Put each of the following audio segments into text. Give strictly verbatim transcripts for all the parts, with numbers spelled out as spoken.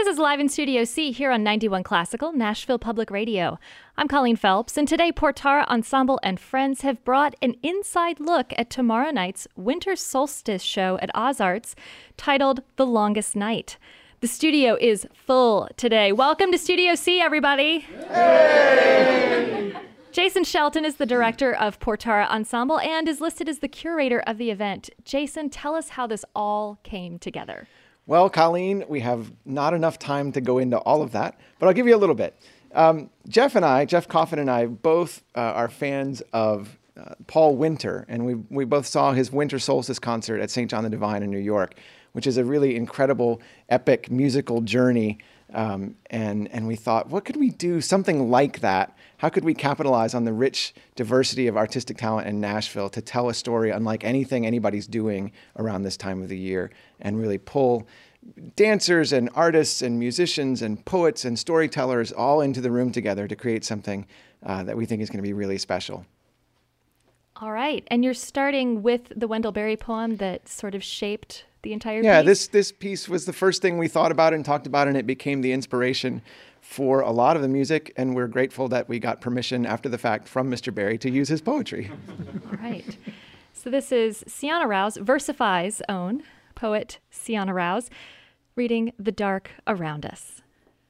is Live in Studio C here on ninety-one Classical, Nashville Public Radio. I'm Colleen Phelps, and today Portara Ensemble and friends have brought an inside look at tomorrow night's Winter Solstice show at Ozarts titled The Longest Night. The studio is full today. Welcome to Studio C, everybody. Yay! Jason Shelton is the director of Portara Ensemble and is listed as the curator of the event. Jason, tell us how this all came together. Well, Colleen, we have not enough time to go into all of that, but I'll give you a little bit. Um, Jeff and I, Jeff Coffin and I, both uh, are fans of uh, Paul Winter, and we we both saw his Winter Solstice concert at Saint John the Divine in New York, which is a really incredible, epic musical journey. Um, and and we thought, what could we do something like that? How could we capitalize on the rich diversity of artistic talent in Nashville to tell a story unlike anything anybody's doing around this time of the year, and really pull dancers and artists and musicians and poets and storytellers all into the room together to create something uh, that we think is going to be really special. All right. And you're starting with the Wendell Berry poem that sort of shaped the entire yeah, piece? this this piece was the first thing we thought about and talked about, and it became the inspiration for a lot of the music, and we're grateful that we got permission after the fact from Mister Berry to use his poetry. All right. So this is Sienna Rouse, Versify's own poet Sienna Rouse, reading The Dark Around Us.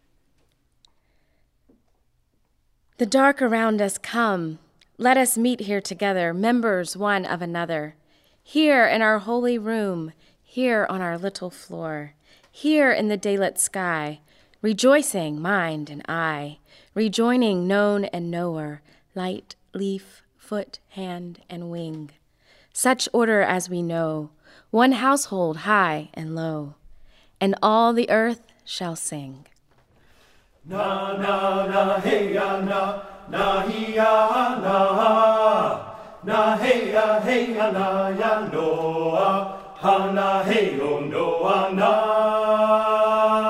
The dark around us come. Let us meet here together, members one of another. Here in our holy room, here on our little floor, here in the daylit sky, rejoicing mind and eye, rejoining known and knower, light, leaf, foot, hand, and wing. Such order as we know, one household high and low, and all the earth shall sing. Na na na hey ya na na hi ya na na hey ya hey ya na ya no ha na hey oh no na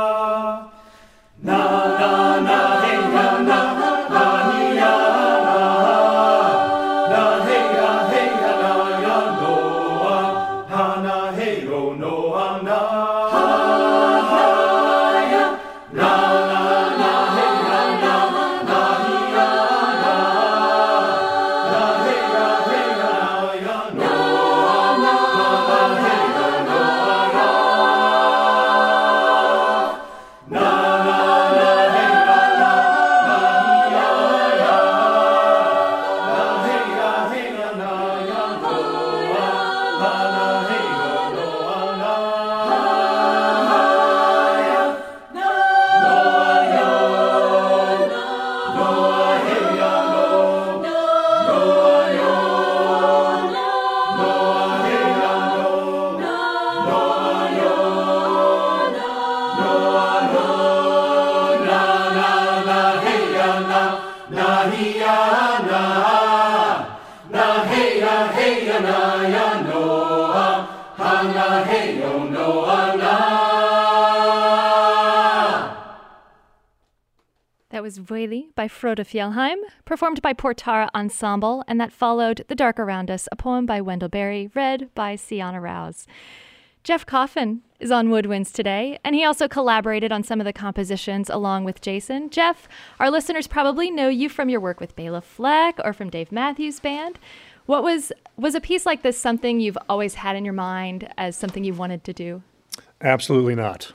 na na na hey ya na na hi ya na na hey ya hey ya na ya no ha na hey oh no na That was Völi by Frode Fjellheim, performed by Portara Ensemble, and that followed The Dark Around Us, a poem by Wendell Berry, read by Sienna Rouse. Jeff Coffin is on woodwinds today, and he also collaborated on some of the compositions along with Jason. Jeff, our listeners probably know you from your work with Bela Fleck or from Dave Matthews Band. What was was a piece like this something you've always had in your mind as something you wanted to do? Absolutely not.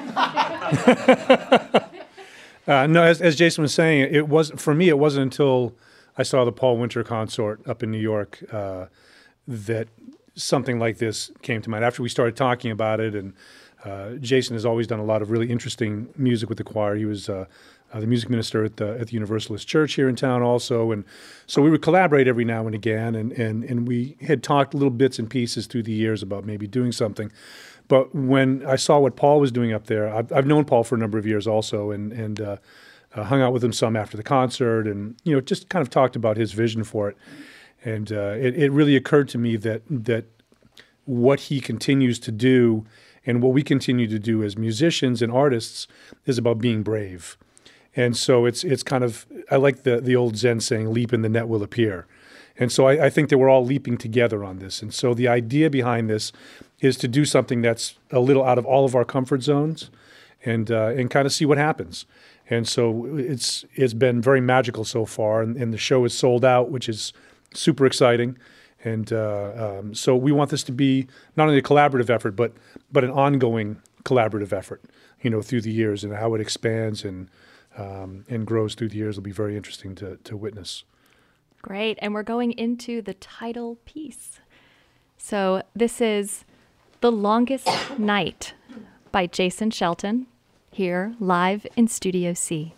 uh, no, as, as Jason was saying, it was for me. It wasn't until I saw the Paul Winter consort up in New York uh, that something like this came to mind. After we started talking about it, and uh, Jason has always done a lot of really interesting music with the choir. He was uh, uh, the music minister at the at the Universalist Church here in town also, and so we would collaborate every now and again, and and and we had talked little bits and pieces through the years about maybe doing something. But when I saw what Paul was doing up there, I've, I've known Paul for a number of years also, and and uh, uh, hung out with him some after the concert, and you know just kind of talked about his vision for it. And uh, it, it really occurred to me that that what he continues to do and what we continue to do as musicians and artists is about being brave. And so it's it's kind of, I like the, the old Zen saying, leap and the net will appear. And so I, I think that we're all leaping together on this. And so the idea behind this is to do something that's a little out of all of our comfort zones and uh, and kind of see what happens. And so it's it's been very magical so far, and, and the show is sold out, which is super exciting. And uh, um, so we want this to be not only a collaborative effort, but but an ongoing collaborative effort, you know, through the years, and how it expands and um, and grows through the years will be very interesting to to witness. Great. And we're going into the title piece. So this is The Longest Night by Jason Shelton, here live in Studio C.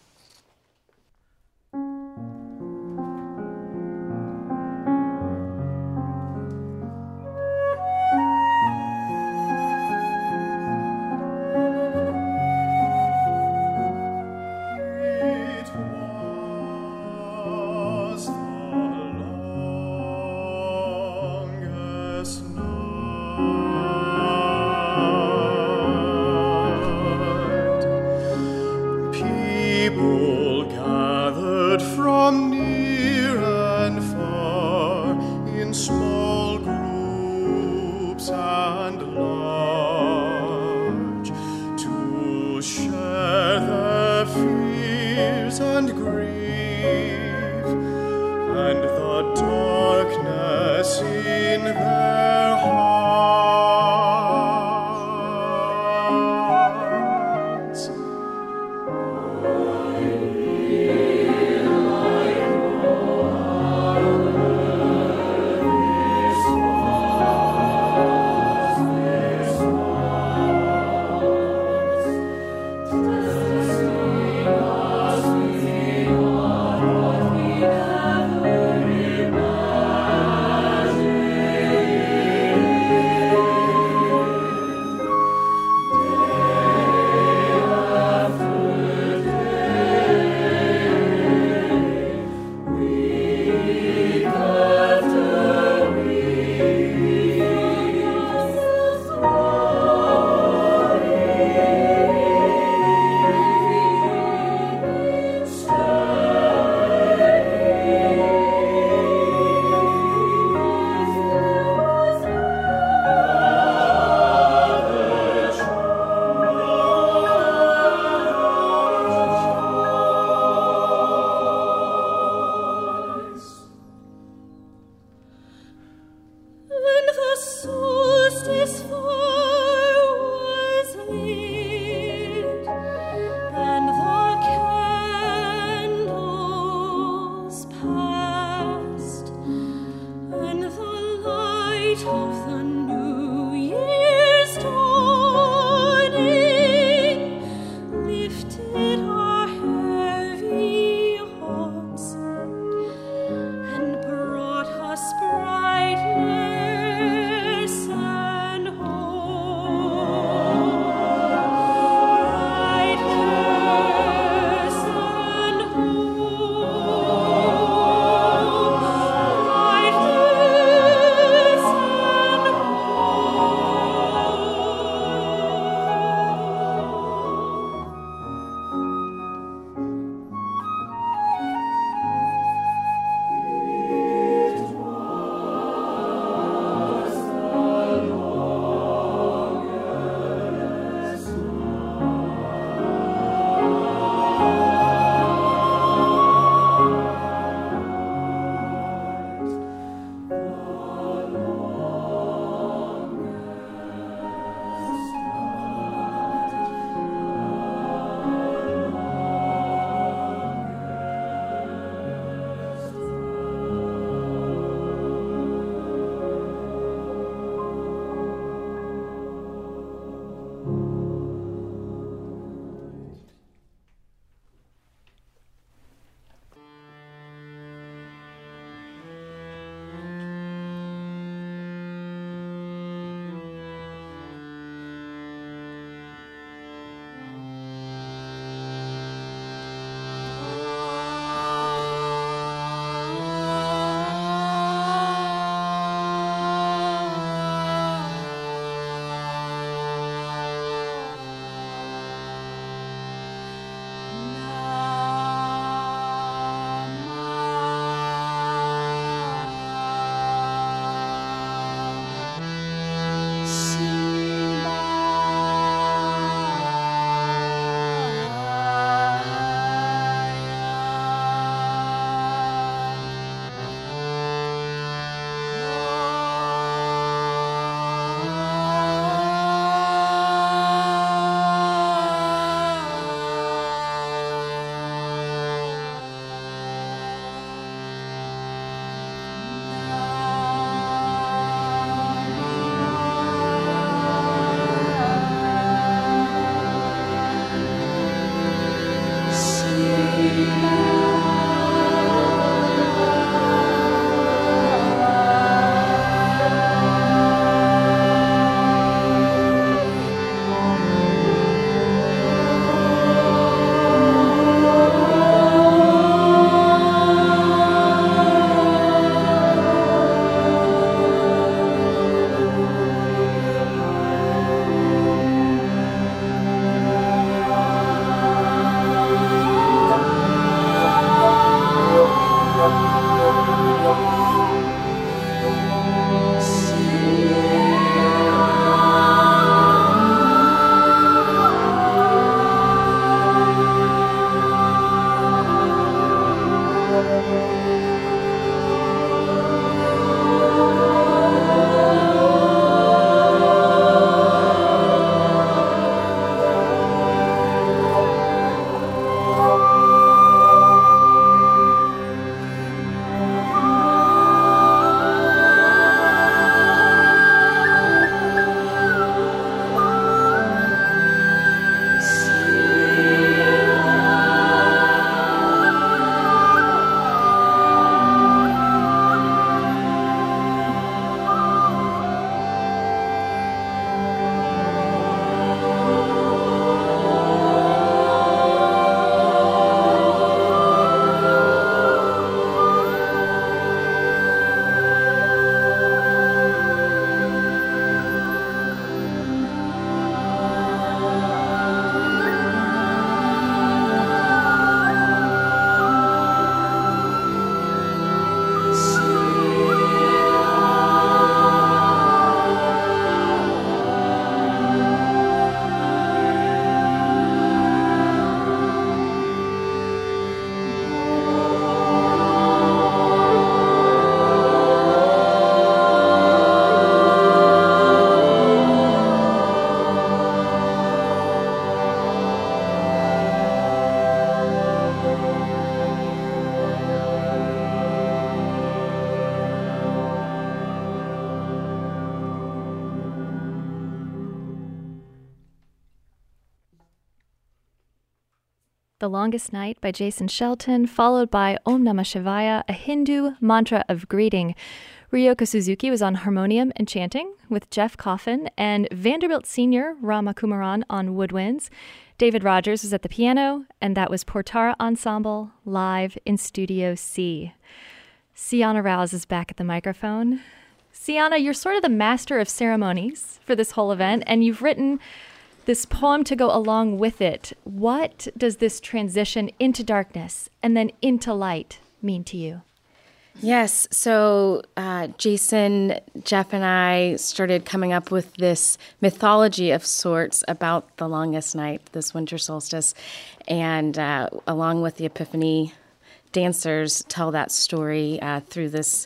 The Longest Night by Jason Shelton, followed by Om Namah Shivaya, a Hindu mantra of greeting. Ryoko Suzuki was on harmonium and chanting with Jeff Coffin, and Vanderbilt senior Rama Kumaran on woodwinds. David Rogers was at the piano, and that was Portara Ensemble live in Studio C. Sienna Rouse is back at the microphone. Sienna, you're sort of the master of ceremonies for this whole event, and you've written this poem to go along with it. What does this transition into darkness and then into light mean to you? Yes, so uh, Jason, Jeff, and I started coming up with this mythology of sorts about the longest night, this winter solstice, and uh, along with the Epiphany dancers, tell that story uh, through this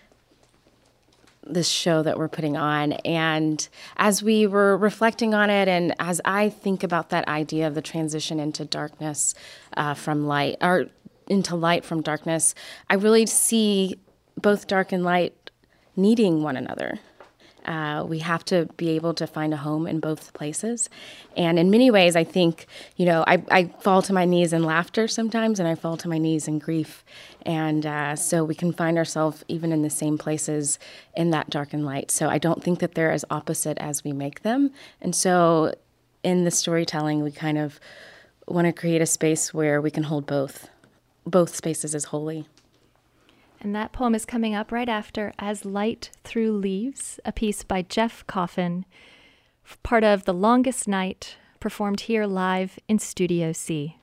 this show that we're putting on. And as we were reflecting on it, and as I think about that idea of the transition into darkness uh, from light, or into light from darkness, I really see both dark and light needing one another. Uh, we have to be able to find a home in both places. And in many ways, I think, you know, I, I fall to my knees in laughter sometimes, and I fall to my knees in grief. And uh, so we can find ourselves even in the same places in that dark and light. So I don't think that they're as opposite as we make them. And so in the storytelling, we kind of want to create a space where we can hold both, both spaces as holy. And that poem is coming up right after As Light Through Leaves, a piece by Jeff Coffin, part of The Longest Night, performed here live in Studio C.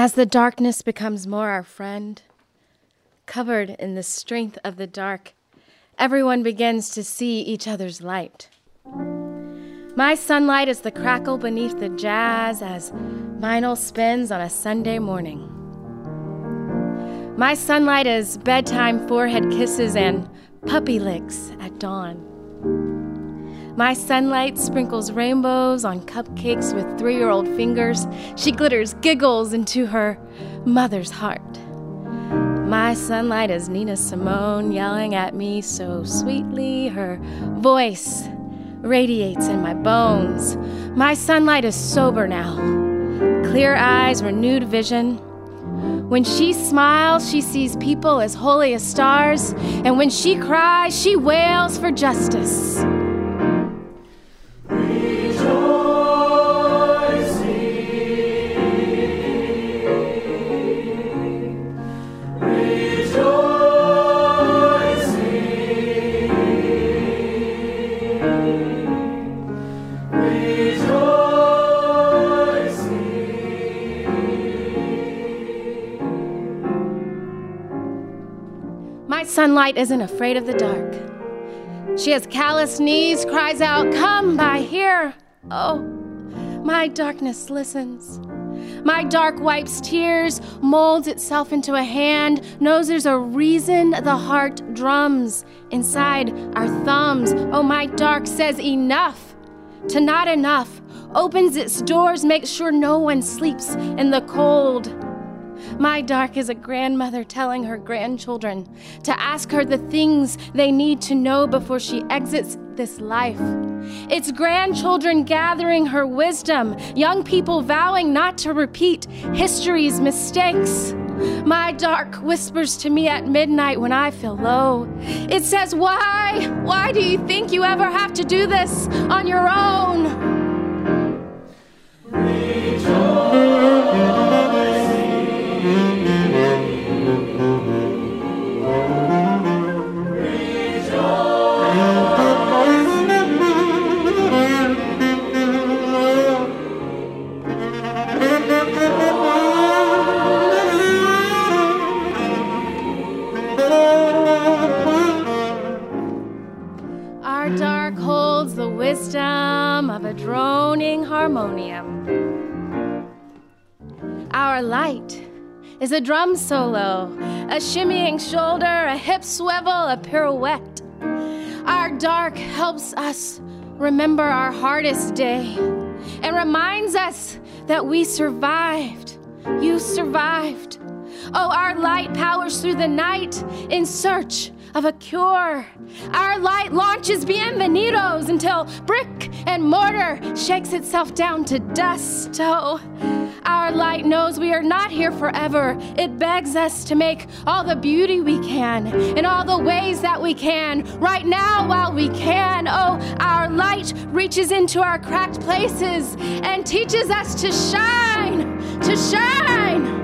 As the darkness becomes more our friend, covered in the strength of the dark, everyone begins to see each other's light. My sunlight is the crackle beneath the jazz as vinyl spins on a Sunday morning. My sunlight is bedtime forehead kisses and puppy licks at dawn. My sunlight sprinkles rainbows on cupcakes with three-year-old fingers. She glitters giggles into her mother's heart. My sunlight is Nina Simone yelling at me so sweetly. Her voice radiates in my bones. My sunlight is sober now. Clear eyes, renewed vision. When she smiles, she sees people as holy as stars. And when she cries, she wails for justice. Sunlight isn't afraid of the dark. She has calloused knees, cries out, "Come by here." Oh, my darkness listens. My dark wipes tears, molds itself into a hand, knows there's a reason the heart drums inside our thumbs. Oh, my dark says enough to not enough, opens its doors, makes sure no one sleeps in the cold. My dark is a grandmother telling her grandchildren to ask her the things they need to know before she exits this life. It's grandchildren gathering her wisdom, young people vowing not to repeat history's mistakes. My dark whispers to me at midnight when I feel low. It says, why? Why do you think you ever have to do this on your own? Rejoice. Our dark holds the wisdom of a droning harmonium. Our light is a drum solo, a shimmying shoulder, a hip swivel, a pirouette. Our dark helps us remember our hardest day and reminds us that we survived. You survived. Oh, our light powers through the night in search of a cure. Our light launches bienvenidos until brick and mortar shakes itself down to dust. Oh, our light knows we are not here forever. It begs us to make all the beauty we can in all the ways that we can right now while we can. Oh, our light reaches into our cracked places and teaches us to shine, to shine.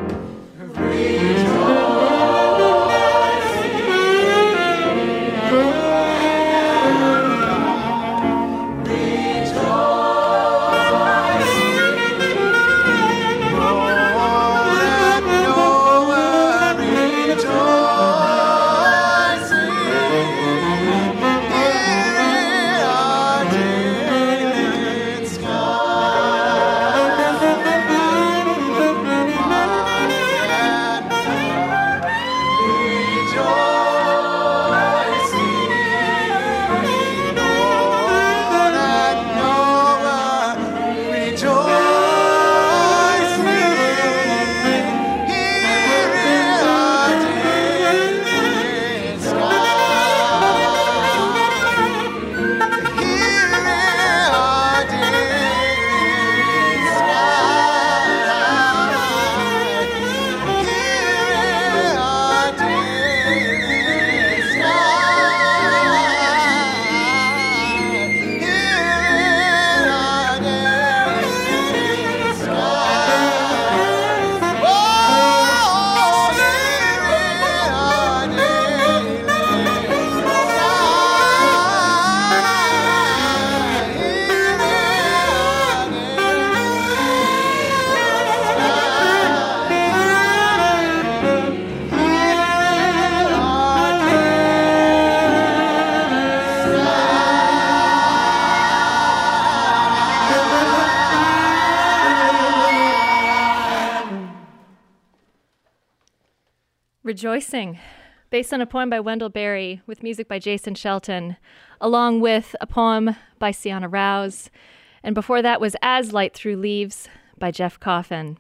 Rejoicing, based on a poem by Wendell Berry with music by Jason Shelton, along with a poem by Sienna Rouse. And before that was As Light Through Leaves by Jeff Coffin.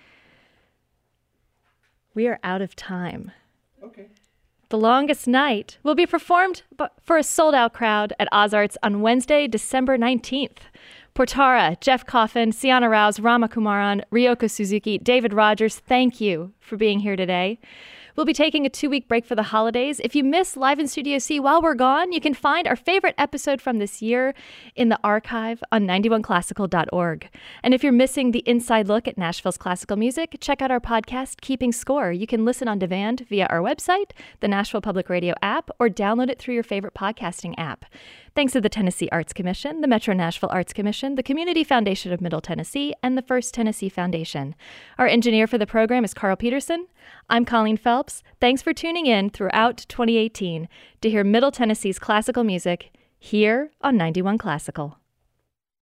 We are out of time. Okay. The Longest Night will be performed for a sold-out crowd at Ozarts on Wednesday, December nineteenth. Portara, Jeff Coffin, Sienna Rouse, Rama Kumaran, Ryoko Suzuki, David Rogers, thank you for being here today. We'll be taking a two-week break for the holidays. If you miss Live in Studio C while we're gone, you can find our favorite episode from this year in the archive on ninety-one classical dot org. And if you're missing the inside look at Nashville's classical music, check out our podcast, Keeping Score. You can listen on demand via our website, the Nashville Public Radio app, or download it through your favorite podcasting app. Thanks to the Tennessee Arts Commission, the Metro Nashville Arts Commission, the Community Foundation of Middle Tennessee, and the First Tennessee Foundation. Our engineer for the program is Carl Peterson. I'm Colleen Phelps. Thanks for tuning in throughout twenty eighteen to hear Middle Tennessee's classical music here on ninety-one Classical.